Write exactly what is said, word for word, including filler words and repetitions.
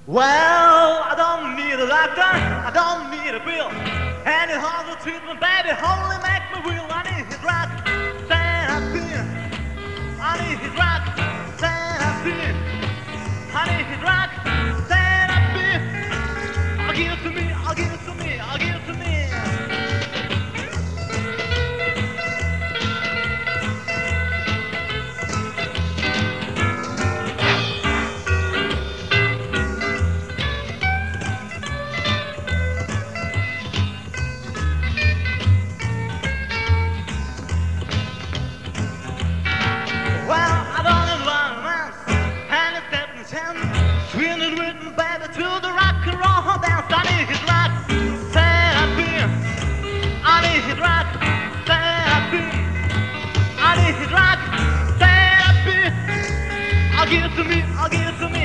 Well, I don't need a doctor, I don't need a pill. Any hospital treatment, baby, only make me real. I need his rock, therapy. I need his rock, therapy. I need his rock, therapy. I'll give it to me, I'll give it to me, I'll give it to me. Swinging with me, baby, to the rock and roll dance. I need his rock therapy. I need his rock therapy. I need his rock therapy. I'll give it to me, I'll give it to me.